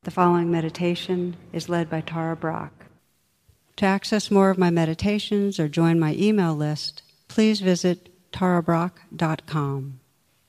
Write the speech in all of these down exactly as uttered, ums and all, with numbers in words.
The following meditation is led by Tara Brach. To access more of my meditations or join my email list, please visit tara brach dot com.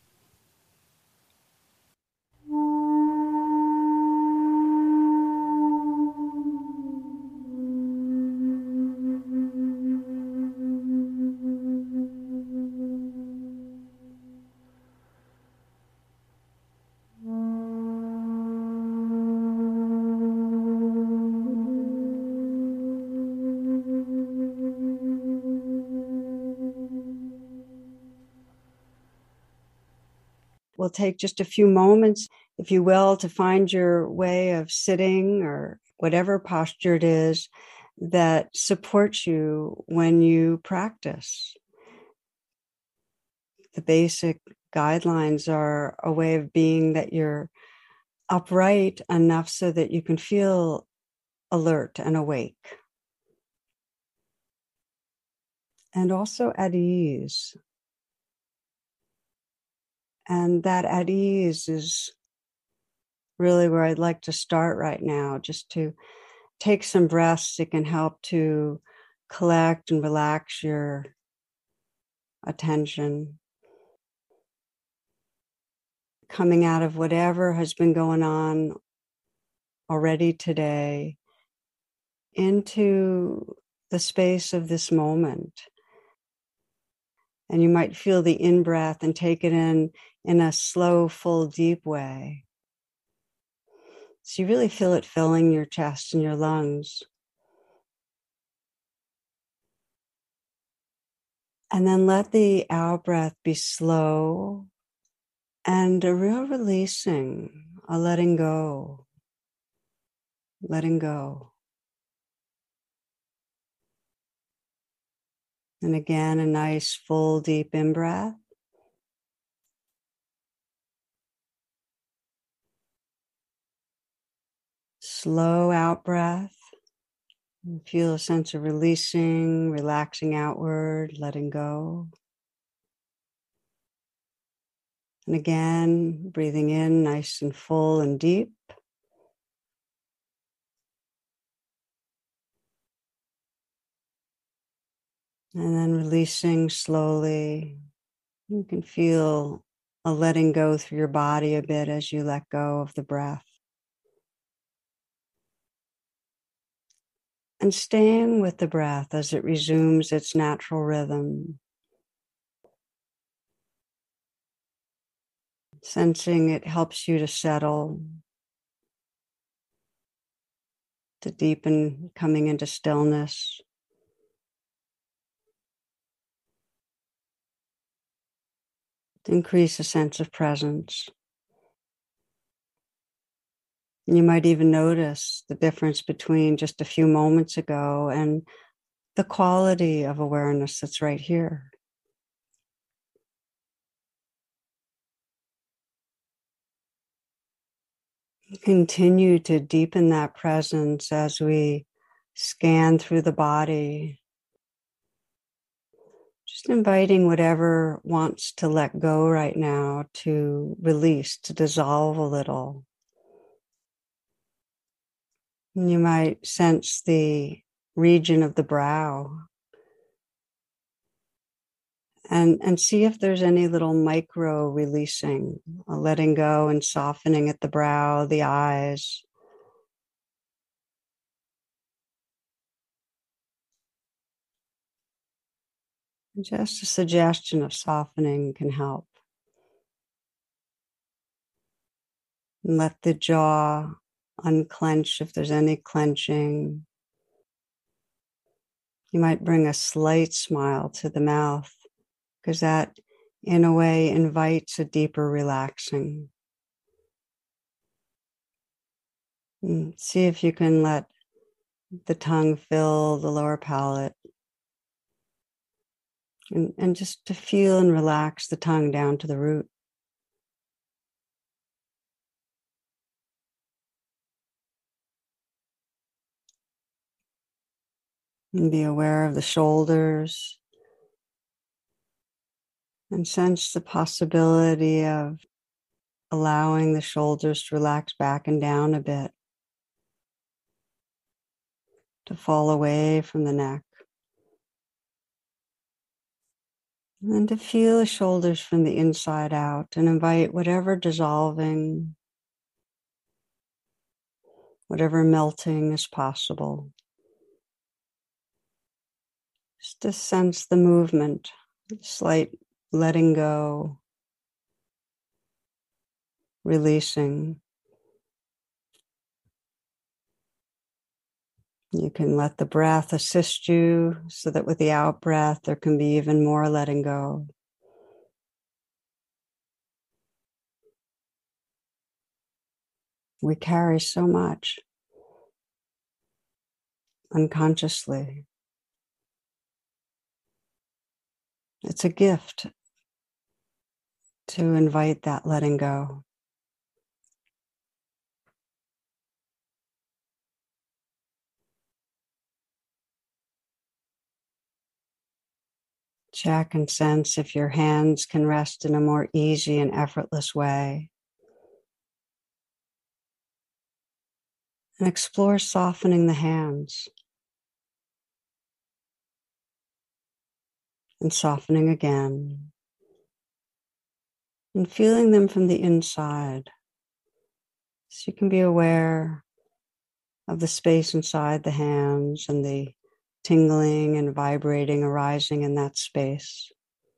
We'll take just a few moments, if you will, to find your way of sitting or whatever posture it is that supports you when you practice. The basic guidelines are a way of being that you're upright enough so that you can feel alert and awake. And also at ease. And that at ease is really where I'd like to start right now, just to take some breaths. It can help to collect and relax your attention. Coming out of whatever has been going on already today into the space of this moment. And you might feel the in-breath and take it in in a slow, full, deep way. So you really feel it filling your chest and your lungs. And then let the out-breath be slow and a real releasing, a letting go, letting go. And again, a nice, full, deep in-breath. Slow out-breath. Feel a sense of releasing, relaxing outward, letting go. And again, breathing in nice and full and deep. And then releasing slowly. You can feel a letting go through your body a bit as you let go of the breath. And staying with the breath as it resumes its natural rhythm. Sensing it helps you to settle, to deepen, coming into stillness. To increase a sense of presence. You might even notice the difference between just a few moments ago and the quality of awareness that's right here. Continue to deepen that presence as we scan through the body. Just inviting whatever wants to let go right now to release, to dissolve a little. And you might sense the region of the brow and, and see if there's any little micro releasing, letting go and softening at the brow, the eyes. Just a suggestion of softening can help. And let the jaw unclench if there's any clenching. You might bring a slight smile to the mouth because that, in a way, invites a deeper relaxing. And see if you can let the tongue fill the lower palate. And, and just to feel and relax the tongue down to the root. And be aware of the shoulders. And sense the possibility of allowing the shoulders to relax back and down a bit. to fall away from the neck. And to feel the shoulders from the inside out and invite whatever dissolving, whatever melting is possible. Just to sense the movement, slight letting go, releasing. You can let the breath assist you so that with the out breath, there can be even more letting go. We carry so much unconsciously. It's a gift to invite that letting go. Check and sense if your hands can rest in a more easy and effortless way. And explore softening the hands and softening again and feeling them from the inside. So you can be aware of the space inside the hands and the tingling and vibrating arising in that space.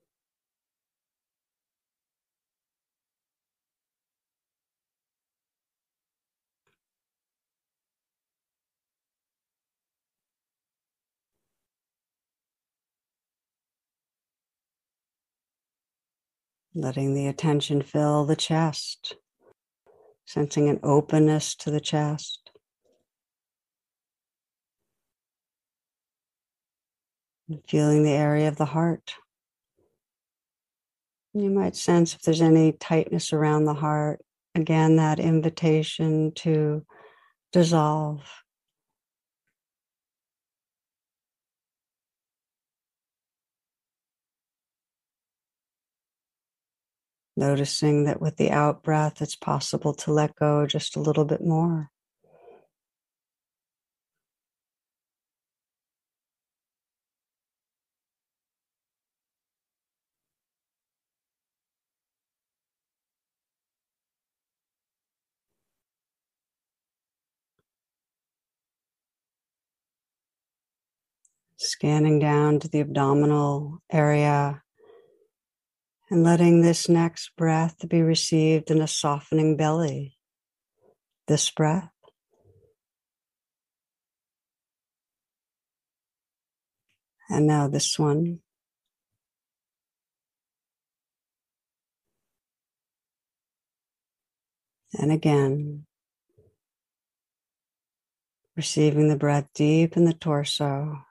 Letting the attention fill the chest, sensing an openness to the chest. And feeling the area of the heart. You might sense if there's any tightness around the heart. Again, that invitation to dissolve. Noticing that with the out breath, it's possible to let go just a little bit more. Scanning down to the abdominal area and letting this next breath be received in a softening belly. This breath. And now this one. And again, receiving the breath deep in the torso.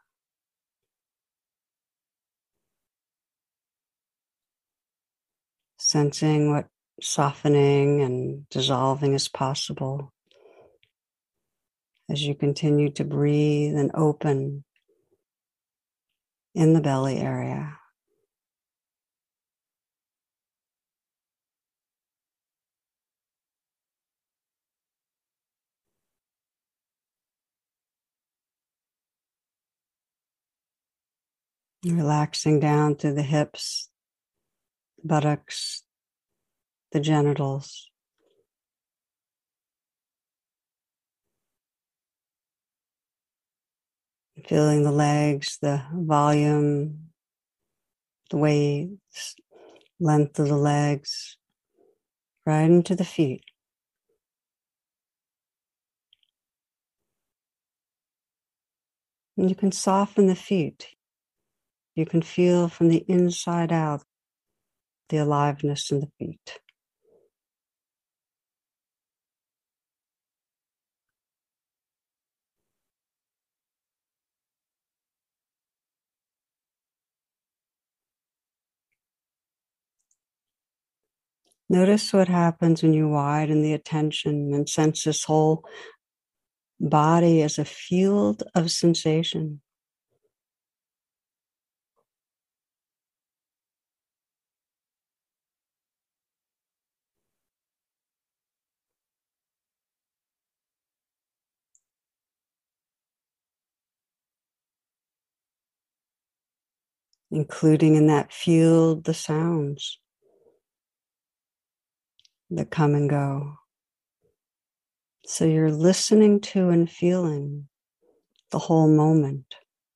Sensing what softening and dissolving is possible as you continue to breathe and open in the belly area. Relaxing down through the hips, buttocks, the genitals. Feeling the legs, the volume, the weight, length of the legs, right into the feet. And you can soften the feet. You can feel from the inside out the aliveness in the feet. Notice what happens when you widen the attention and sense this whole body as a field of sensation. including in that field the sounds that come and go. So you're listening to and feeling the whole moment.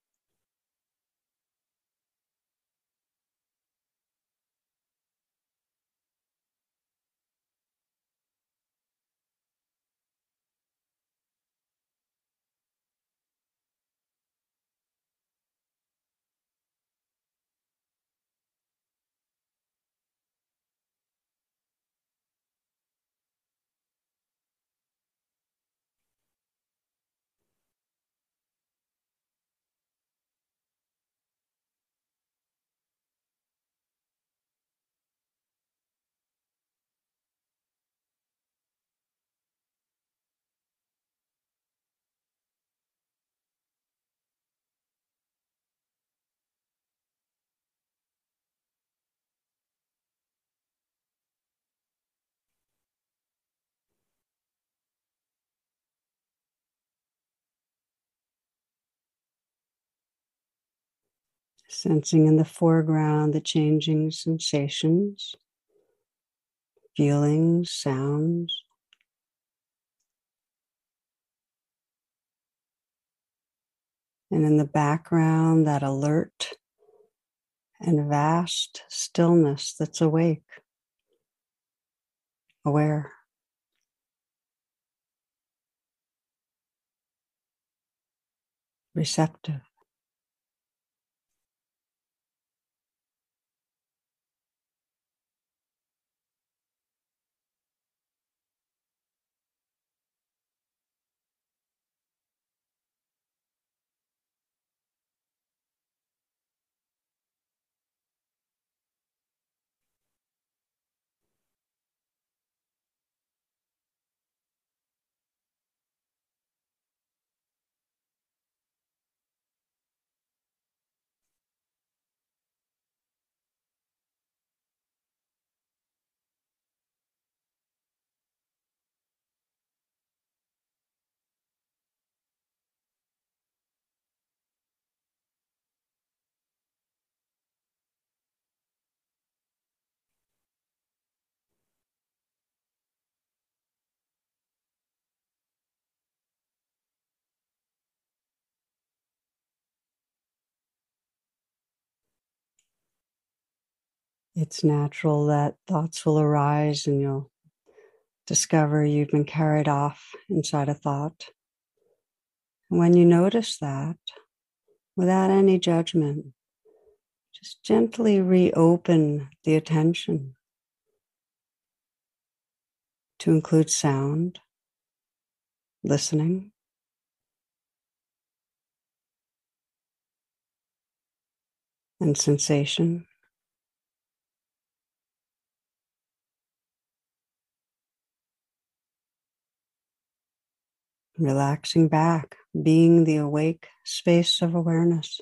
Sensing in the foreground the changing sensations, feelings, sounds. And in the background, that alert and vast stillness that's awake, aware, receptive. It's natural that thoughts will arise and you'll discover you've been carried off inside a thought. And when you notice that, without any judgment, just gently reopen the attention to include sound, listening, and sensation. Relaxing back, being the awake space of awareness.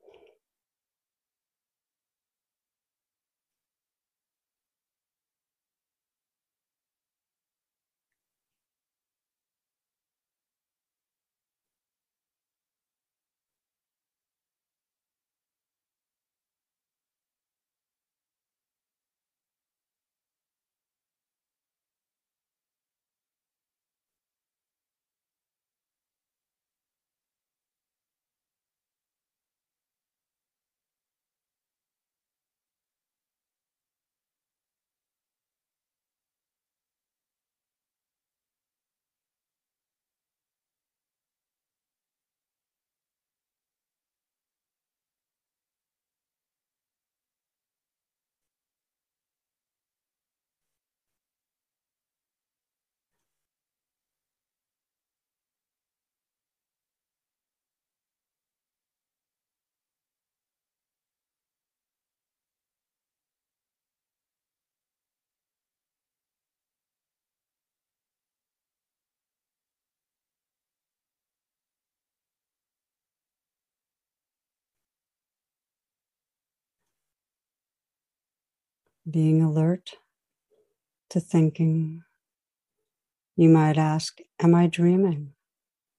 Being alert to thinking. You might ask, am I dreaming?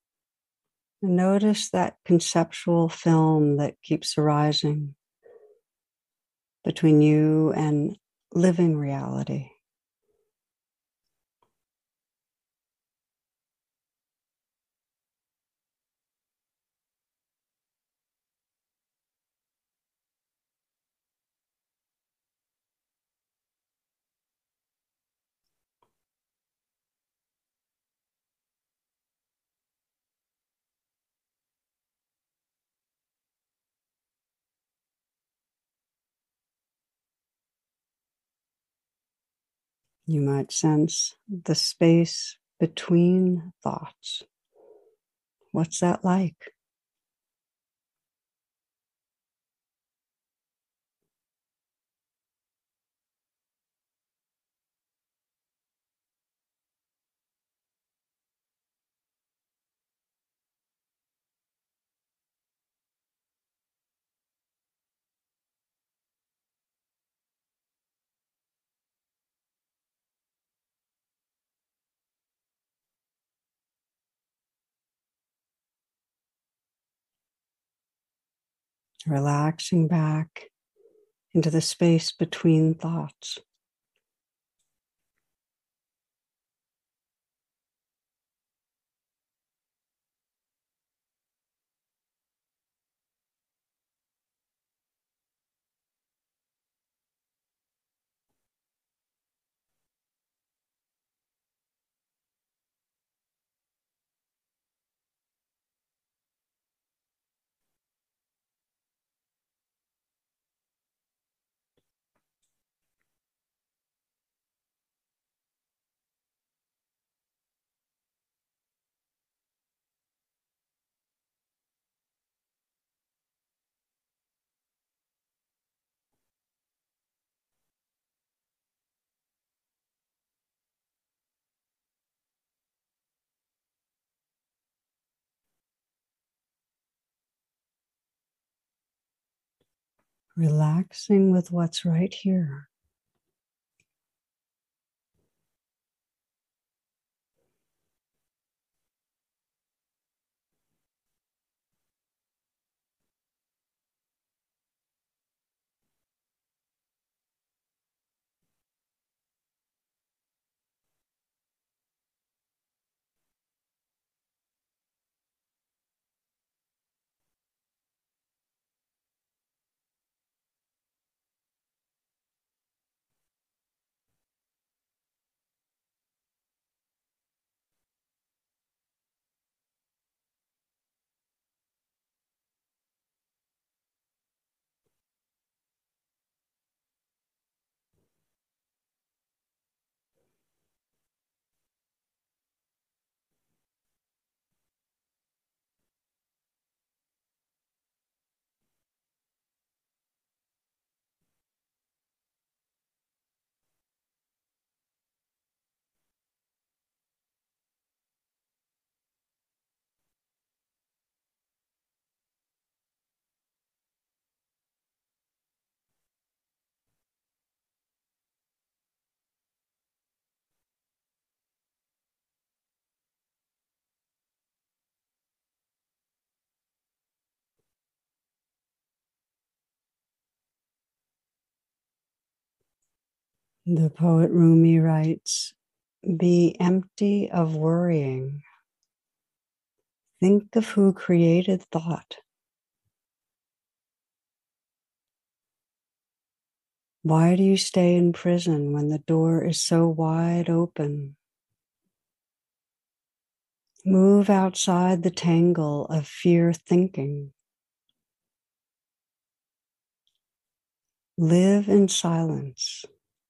And notice that conceptual film that keeps arising between you and living reality. You might sense the space between thoughts. What's that like? Relaxing back into the space between thoughts. Relaxing with what's right here. The poet Rumi writes, "Be empty of worrying. Think of who created thought. Why do you stay in prison when the door is so wide open? Move outside the tangle of fear thinking. Live in silence.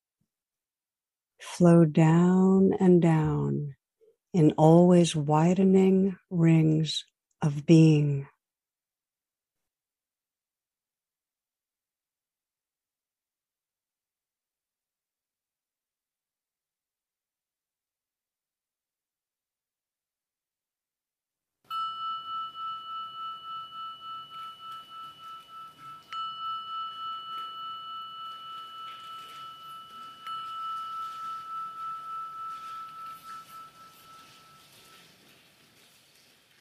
Flow down and down in always widening rings of being."